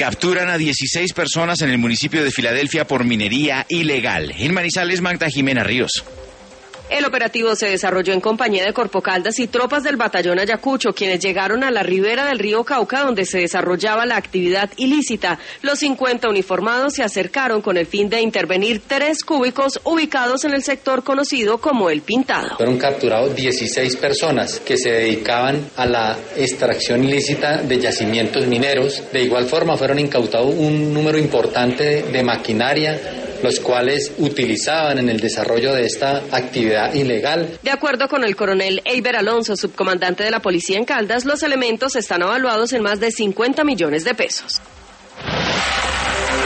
Capturan a 16 personas en el municipio de Filadelfia por minería ilegal. En Manizales, Magda Jimena Ríos. El operativo se desarrolló en compañía de Corpocaldas y tropas del batallón Ayacucho, quienes llegaron a la ribera del río Cauca, donde se desarrollaba la actividad ilícita. Los 50 uniformados se acercaron con el fin de intervenir 3 cúbicos ubicados en el sector conocido como El Pintado. Fueron capturados 16 personas que se dedicaban a la extracción ilícita de yacimientos mineros. De igual forma fueron incautados un número importante de maquinaria, los cuales utilizaban en el desarrollo de esta actividad ilegal. De acuerdo con el coronel Eiber Alonso, subcomandante de la policía en Caldas, los elementos están evaluados en más de 50 millones de pesos.